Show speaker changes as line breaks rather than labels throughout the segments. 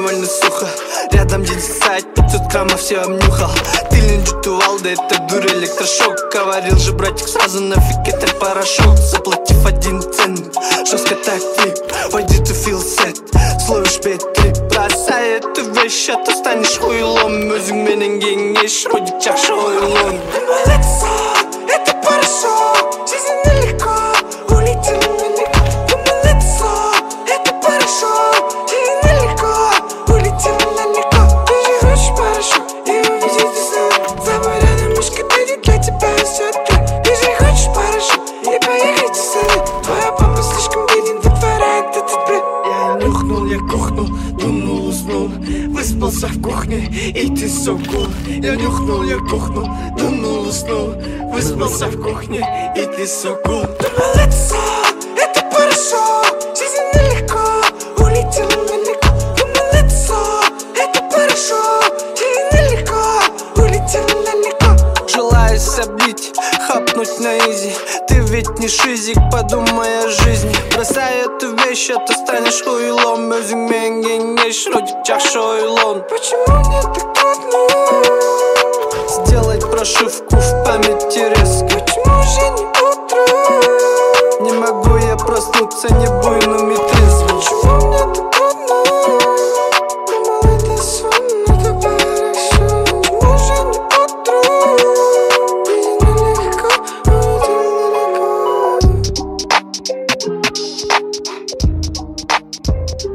довольно сухо. Рядом день сосает 500 граммов, все обнюхал. Ты линджутувал, да это дур электрошок. Говорил же братик, сразу нафиг этот порошок. Заплатив 1 цент, жестко так клип. Войди ты feel set, словишь бет-трип. Бросай эту вещь, а то станешь хуйлом. Өзіңменен кеңеш, ходит чаша хуйлом.
Это порошок, жизнь нелегко, улетим далеко. Думай, лицо, это порошок, жизнь нелегко, улетим далеко. Ты же хочешь порошок и увидеть десант. Забой рядом, мышка, будет для тебя все отряд. Ты же хочешь порошок и поехать в десант. Твоя папа слишком беден, вытворяет этот бред.
Я нюхнул, я кухнул, дунул, уснул. Выспался в кухне, и ты so cool. Я нюхнул, я кухнул, дунул, уснул. Выспался в кухне, и ты so cool.
Думай, лицо, это порошок, жизнь нелегко, улетим далеко. Думай, лицо, это порошок, жизнь нелегко, улетим далеко.
Желаю соблить, хапнуть на изи. Ты ведь не шизик, подумай о жизни. Бросай эту вещь, а то станешь хуйлом. Өзіңмен кеңеш, родик чаша хуйлон.
Почему мне так трудно
Сделать прошивку в памяти резко.
Почему же не утро?
Не могу я проснуться, не буйным и трезвым.
Почему мне так трудно? Думал, это сон, это хорошо. Почему же не утро? Жизнь нелегко,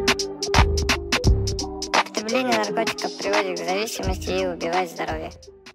Употребление наркотиков приводит к зависимости и убивает здоровье.